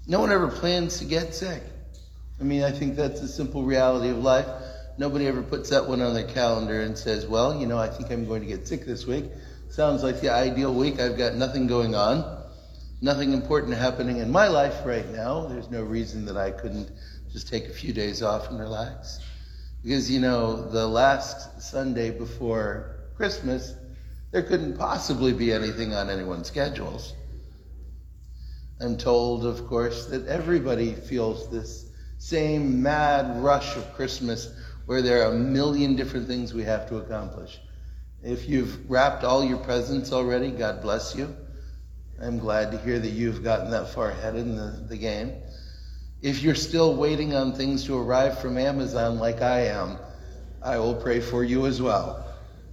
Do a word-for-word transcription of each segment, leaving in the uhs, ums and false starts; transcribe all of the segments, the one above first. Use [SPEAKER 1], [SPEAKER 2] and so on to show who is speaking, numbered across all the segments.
[SPEAKER 1] No one ever plans to get sick. I mean, I think that's the simple reality of life. Nobody ever puts that one on their calendar and says, well, you know, I think I'm going to get sick this week. Sounds like the ideal week. I've got nothing going on, nothing important happening in my life right now. There's no reason that I couldn't just take a few days off and relax. Because, you know, the last Sunday before Christmas, there couldn't possibly be anything on anyone's schedules. I'm told, of course, that everybody feels this same mad rush of Christmas where there are a million different things we have to accomplish. If you've wrapped all your presents already, God bless you. I'm glad to hear that you've gotten that far ahead in the, the game. If you're still waiting on things to arrive from Amazon like I am, I will pray for you as well.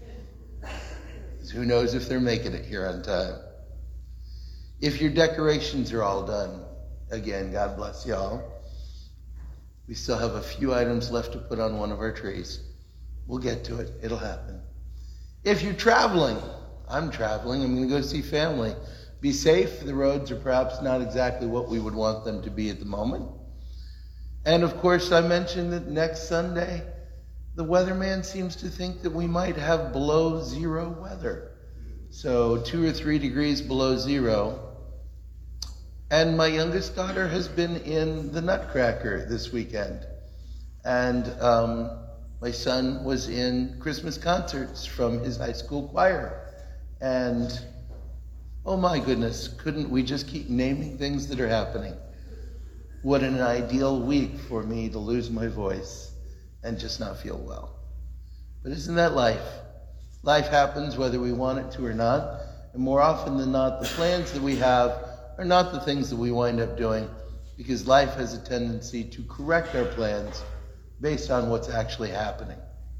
[SPEAKER 1] Who knows if they're making it here on time. If your decorations are all done, again, God bless y'all. We still have a few items left to put on one of our trees. We'll get to it. It'll happen. If you're traveling, I'm traveling. I'm going to go see family. Be safe. The roads are perhaps not exactly what we would want them to be at the moment. And of course, I mentioned that next Sunday, the weatherman seems to think that we might have below zero weather. So two or three degrees below zero. And my youngest daughter has been in the Nutcracker this weekend. And um, my son was in Christmas concerts from his high school choir. And oh my goodness, couldn't we just keep naming things that are happening? What an ideal week for me to lose my voice and just not feel well. But isn't that life? Life happens whether we want it to or not. And more often than not, the plans that we have are not the things that we wind up doing, because life has a tendency to correct our plans based on what's actually happening.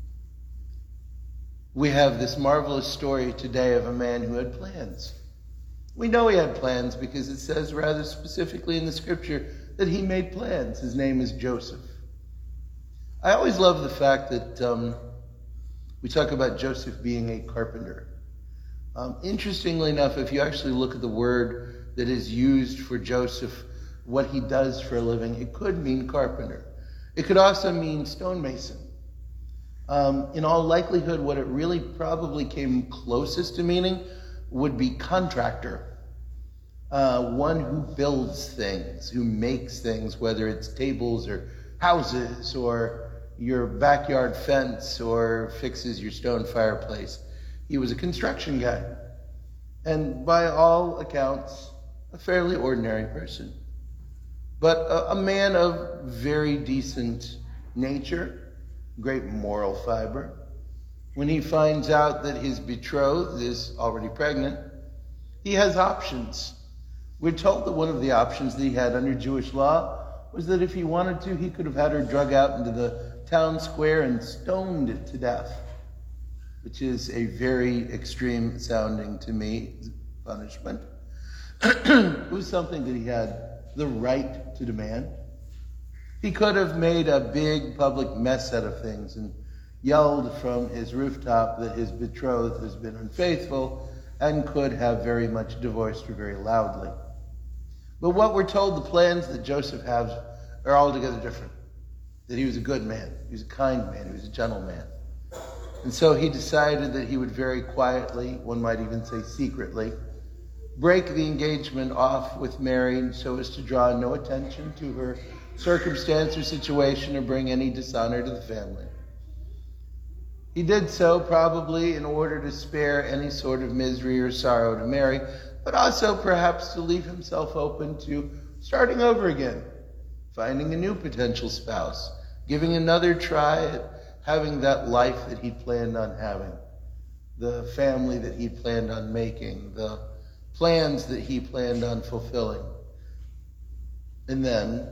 [SPEAKER 1] We have this marvelous story today of a man who had plans. We know he had plans because it says rather specifically in the scripture that he made plans. His name is Joseph. I always love the fact that um, we talk about Joseph being a carpenter. Um, interestingly enough, if you actually look at the word that is used for Joseph, what he does for a living, it could mean carpenter. It could also mean stonemason. Um, in all likelihood, what it really probably came closest to meaning would be contractor. Uh, one who builds things, who makes things, whether it's tables or houses or your backyard fence or fixes your stone fireplace. He was a construction guy. And by all accounts, a fairly ordinary person. But a, a man of very decent nature, great moral fiber. When he finds out that his betrothed is already pregnant, he has options. We're told that one of the options that he had under Jewish law was that if he wanted to, he could have had her drug out into the town square and stoned to death, which is a very extreme sounding to me punishment. It was something that he had the right to demand. He could have made a big public mess out of things and yelled from his rooftop that his betrothed has been unfaithful and could have very much divorced her very loudly. But what we're told the plans that Joseph has are altogether different. That he was a good man, he was a kind man, he was a gentleman. And so he decided that he would very quietly, one might even say secretly, break the engagement off with Mary so as to draw no attention to her circumstance or situation or bring any dishonor to the family. He did so probably in order to spare any sort of misery or sorrow to Mary, but also perhaps to leave himself open to starting over again, finding a new potential spouse, giving another try at having that life that he planned on having, the family that he planned on making, the plans that he planned on fulfilling. And then,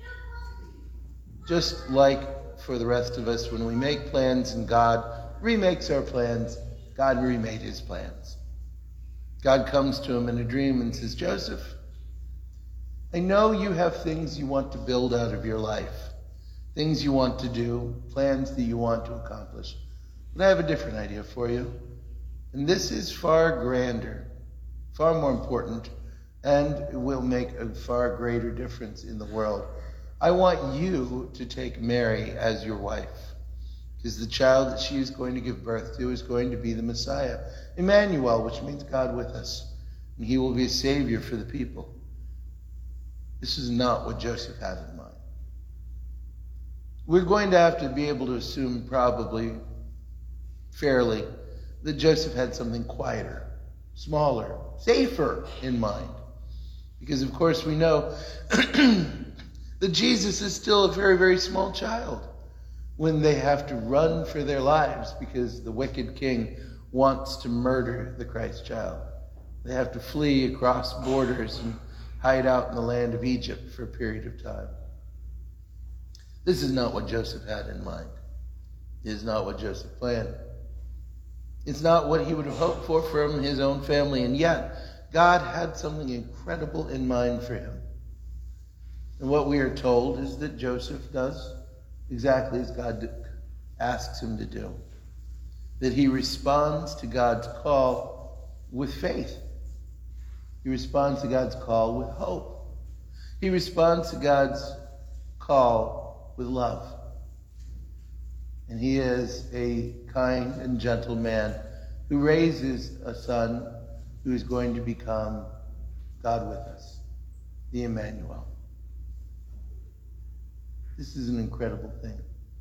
[SPEAKER 1] just like for the rest of us, when we make plans and God remakes our plans, God remade his plans. God comes to him in a dream and says, Joseph, I know you have things you want to build out of your life, things you want to do, plans that you want to accomplish. But I have a different idea for you. And this is far grander, far more important and it will make a far greater difference in the world. I want you to take Mary as your wife, because the child that she is going to give birth to is going to be the Messiah, Emmanuel, which means God with us, and he will be a savior for the people. This is not what Joseph had in mind. We're going to have to be able to assume, probably fairly, that Joseph had something quieter, smaller, safer in mind. Because, of course, we know that Jesus is still a very, very small child when they have to run for their lives because the wicked king wants to murder the Christ child. They have to flee across borders and hide out in the land of Egypt for a period of time. This is not what Joseph had in mind. It is not what Joseph planned. It's not what he would have hoped for from his own family, and yet God had something incredible in mind for him. And what we are told is that Joseph does exactly as God asks him to do. That he responds to God's call with faith. He responds to God's call with hope. He responds to God's call with love. And he is a kind and gentle man who raises a son who is going to become God with us, the Emmanuel. This is an incredible thing.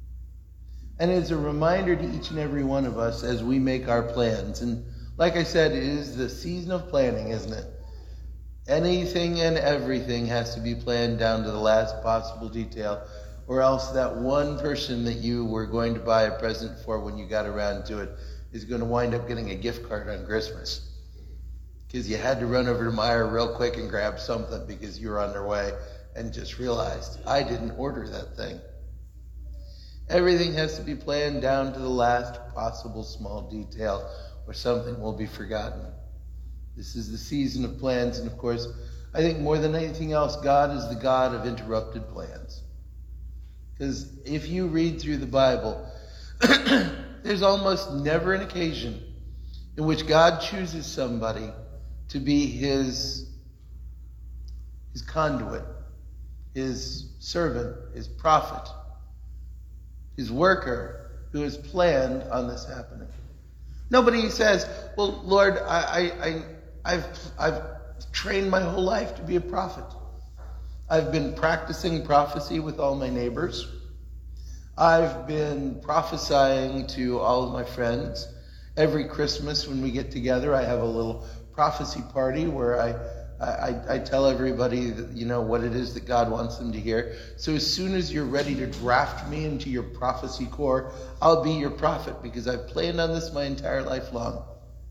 [SPEAKER 1] And it's a reminder to each and every one of us as we make our plans. And like I said, it is the season of planning, isn't it? Anything and everything has to be planned down to the last possible detail, or else that one person that you were going to buy a present for when you got around to it is going to wind up getting a gift card on Christmas. Because you had to run over to Meijer real quick and grab something because you were on their way and just realized, I didn't order that thing. Everything has to be planned down to the last possible small detail, or something will be forgotten. This is the season of plans, and of course, I think more than anything else, God is the God of interrupted plans. Because if you read through the Bible, there's almost never an occasion in which God chooses somebody to be his, his conduit, his servant, his prophet, his worker, who has planned on this happening. Nobody says, well, Lord, I, I, I, I've, I've trained my whole life to be a prophet. I've been practicing prophecy with all my neighbors. I've been prophesying to all of my friends. Every Christmas when we get together, I have a little prophecy party where I, I, I tell everybody that, you know, what it is that God wants them to hear. So as soon as you're ready to draft me into your prophecy corps, I'll be your prophet because I've planned on this my entire life long.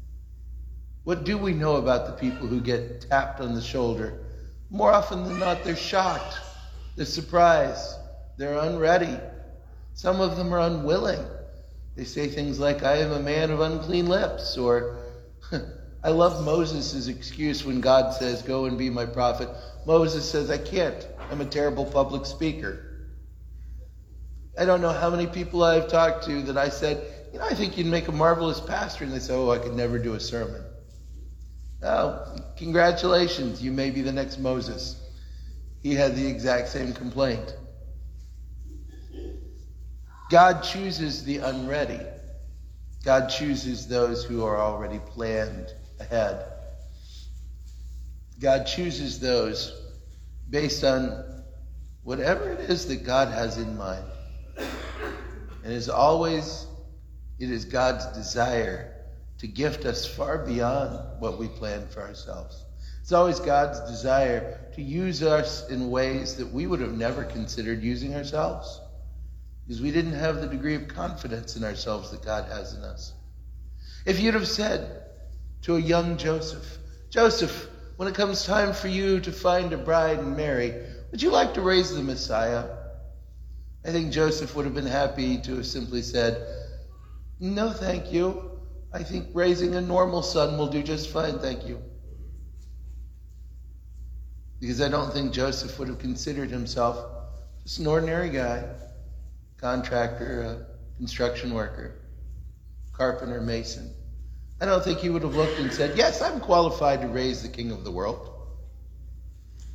[SPEAKER 1] What do we know about the people who get tapped on the shoulder? More often than not, they're shocked. They're surprised. They're unready. Some of them are unwilling. They say things like, I am a man of unclean lips, or I love Moses' excuse when God says, go and be my prophet. Moses says, I can't. I'm a terrible public speaker. I don't know how many people I've talked to that I said, you know, I think you'd make a marvelous pastor. And they say, oh, I could never do a sermon. Oh, congratulations. You may be the next Moses. He had the exact same complaint. God chooses the unready. God chooses those who are already planned ahead. God chooses those based on whatever it is that God has in mind. And as always, it is God's desire to gift us far beyond what we plan for ourselves. It's always God's desire to use us in ways that we would have never considered using ourselves, because we didn't have the degree of confidence in ourselves that God has in us. If you'd have said to a young Joseph, Joseph, when it comes time for you to find a bride and marry, would you like to raise the Messiah? I think Joseph would have been happy to have simply said, no, thank you. I think raising a normal son will do just fine, thank you. Because I don't think Joseph would have considered himself just an ordinary guy, contractor, a construction worker, carpenter, mason. I don't think he would have looked and said, yes, I'm qualified to raise the king of the world.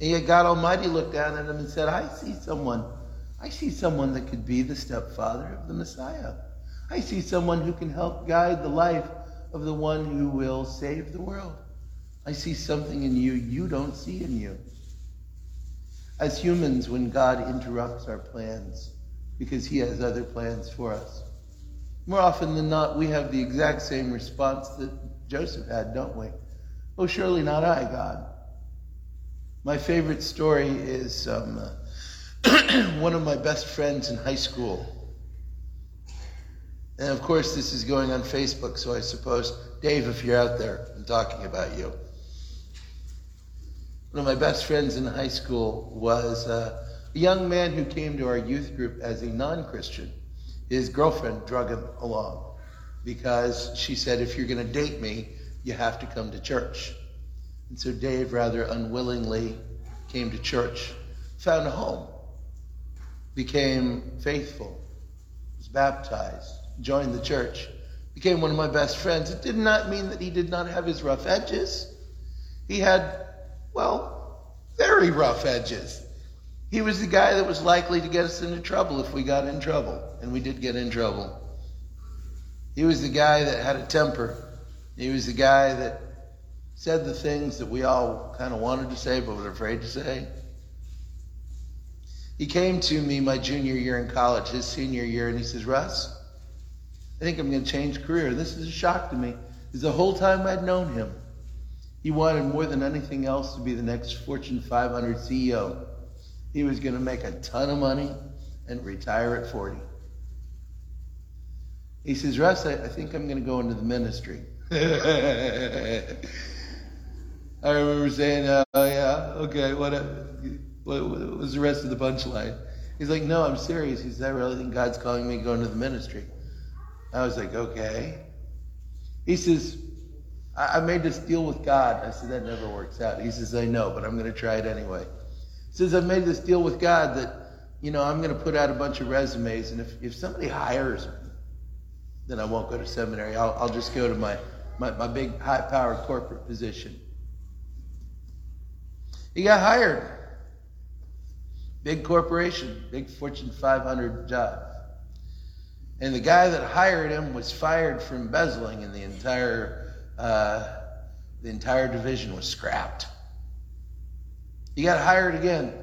[SPEAKER 1] And yet God Almighty looked down at him and said, I see someone. I see someone that could be the stepfather of the Messiah. I see someone who can help guide the life of the one who will save the world. I see something in you you don't see in you. As humans, when God interrupts our plans because he has other plans for us, more often than not, we have the exact same response that Joseph had, don't we? Oh, surely not I, God. My favorite story is um, uh, one of my best friends in high school. And of course, this is going on Facebook, so I suppose, Dave, if you're out there, I'm talking about you. One of my best friends in high school was uh, a young man who came to our youth group as a non-Christian. His girlfriend drug him along because she said, if you're going to date me, you have to come to church. And so Dave rather unwillingly came to church, found a home, became faithful, was baptized, joined the church, became one of my best friends. It did not mean that he did not have his rough edges. He had, well, very rough edges. He was the guy that was likely to get us into trouble if we got in trouble, and we did get in trouble. He was the guy that had a temper. He was the guy that said the things that we all kind of wanted to say but were afraid to say. He came to me my junior year in college, his senior year, and he says, Russ, I think I'm going to change career. This is a shock to me, because the whole time I'd known him, he wanted more than anything else to be the next Fortune five hundred C E O. He was going to make a ton of money and retire at forty. He says, Russ, I, I think I'm going to go into the ministry. I remember saying, oh, yeah, okay, what, what, what was the rest of the punchline? He's like, no, I'm serious. He says, I really think God's calling me to go into the ministry. I was like, okay. He says, I, I made this deal with God. I said, that never works out. He says, I know, but I'm going to try it anyway. He says, I've made this deal with God that, you know, I'm going to put out a bunch of resumes, and if, if somebody hires me, then I won't go to seminary. I'll, I'll just go to my, my, my big high-powered corporate position. He got hired. Big corporation, big Fortune five hundred job. And the guy that hired him was fired for embezzling, and the entire uh, the entire division was scrapped. He got hired again.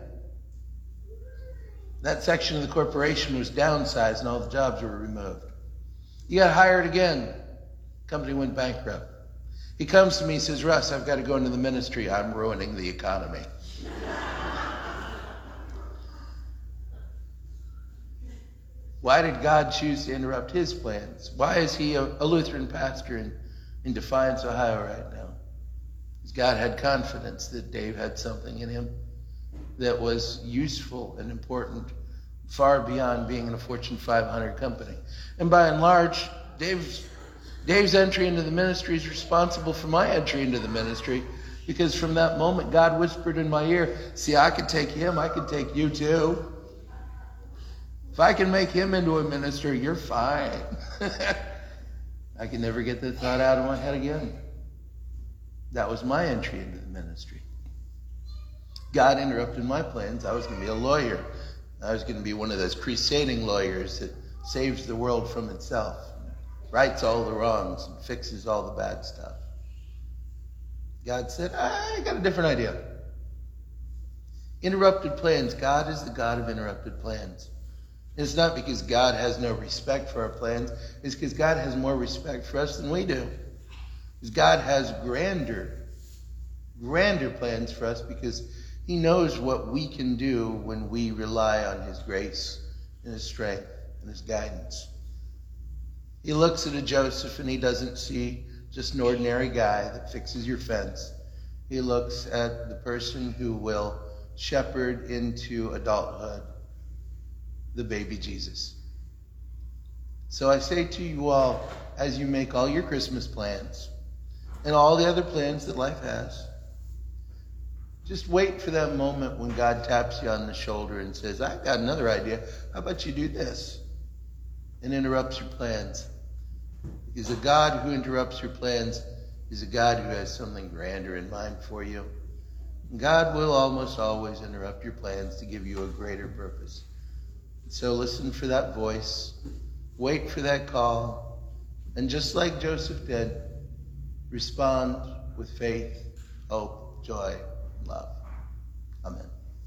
[SPEAKER 1] That section of the corporation was downsized, and all the jobs were removed. He got hired again. Company went bankrupt. He comes to me and says, Russ, I've got to go into the ministry. I'm ruining the economy. Why did God choose to interrupt his plans? Why is he a, a Lutheran pastor in, in Defiance, Ohio right now? Because God had confidence that Dave had something in him that was useful and important, far beyond being in a Fortune five hundred company. And by and large, Dave's, Dave's entry into the ministry is responsible for my entry into the ministry, because from that moment, God whispered in my ear, see, I could take him, I could take you too. If I can make him into a minister, you're fine. I can never get that thought out of my head again. That was my entry into the ministry. God interrupted my plans. I was going to be a lawyer. I was going to be one of those crusading lawyers that saves the world from itself, rights all the wrongs, and fixes all the bad stuff. God said, I got a different idea. Interrupted plans. God is the God of interrupted plans. And it's not because God has no respect for our plans. It's because God has more respect for us than we do. Because God has grander, grander plans for us, because he knows what we can do when we rely on his grace and his strength and his guidance. He looks at a Joseph and he doesn't see just an ordinary guy that fixes your fence. He looks at the person who will shepherd into adulthood the baby Jesus. So I say to you all, as you make all your Christmas plans and all the other plans that life has, just wait for that moment when God taps you on the shoulder and says, I've got another idea. How about you do this? And interrupts your plans. Because a God who interrupts your plans is a God who has something grander in mind for you. God will almost always interrupt your plans to give you a greater purpose. So listen for that voice, wait for that call, and just like Joseph did, respond with faith, hope, joy, and love. Amen.